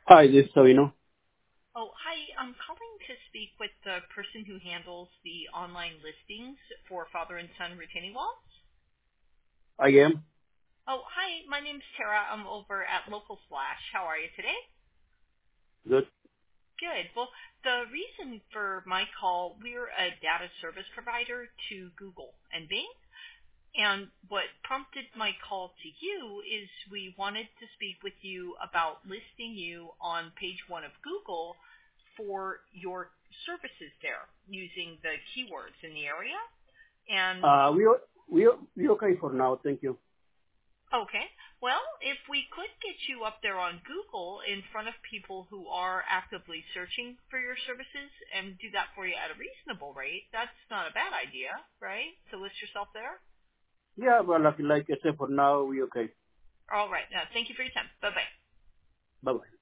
Hi, this is Savino. Oh, hi. I'm calling to speak with the person who handles the online listings for father and son retaining walls. I am. Oh, hi. My name's Tara. I'm over at Local Splash. How are you today? Good. Good. Well, the reason for my call, we're a data service provider to Google and Bing. And what prompted my call to you is we wanted to speak with you about listing you on page one of Google for your services there using the keywords in the area. And Uh, we o- we okay for now. Thank you. okay, well, if we could get you up there on Google in front of people who are actively searching for your services and do that for you at a reasonable rate, that's not a bad idea, right? To list yourself there. Yeah, well, like I said, for now we okay. All right. Now, thank you for your time. Bye bye. Bye bye.